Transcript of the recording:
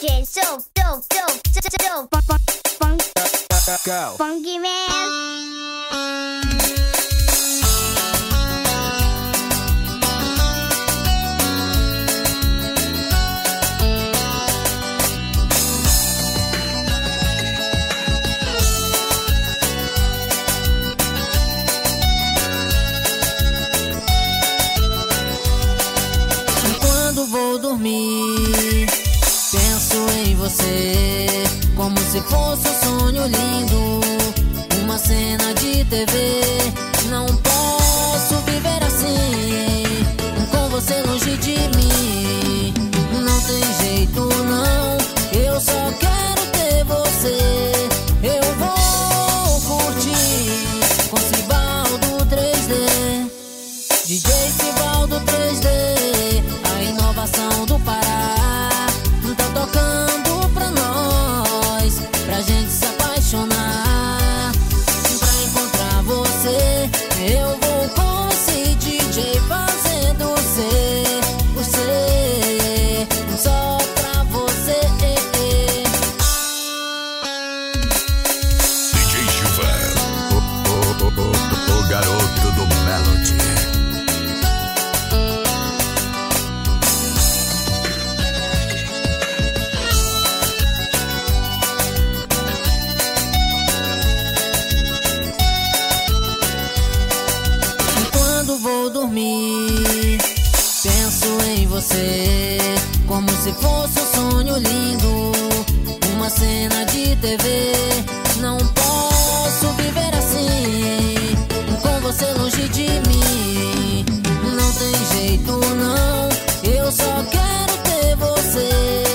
DJ Funky Man. Vou dormir, penso em você, como se fosse um sonho lindo, uma cena de TV. Não posso viver assim, com você longe de mim. Não tem jeito não, eu só quero ter você. Eu vou curtir com Sivaldo 3D, DJ Sivaldo 3D. Inovação do Pará, tá tocando pra nós, pra gente se apaixonar. Pra encontrar você, eu vou com esse DJ fazendo você, só pra você. DJ Gilvan, o garoto do Melody. Vou dormir, penso em você, como se fosse um sonho lindo, uma cena de TV. Não posso viver assim, com você longe de mim. Não tem jeito não, eu só quero ter você.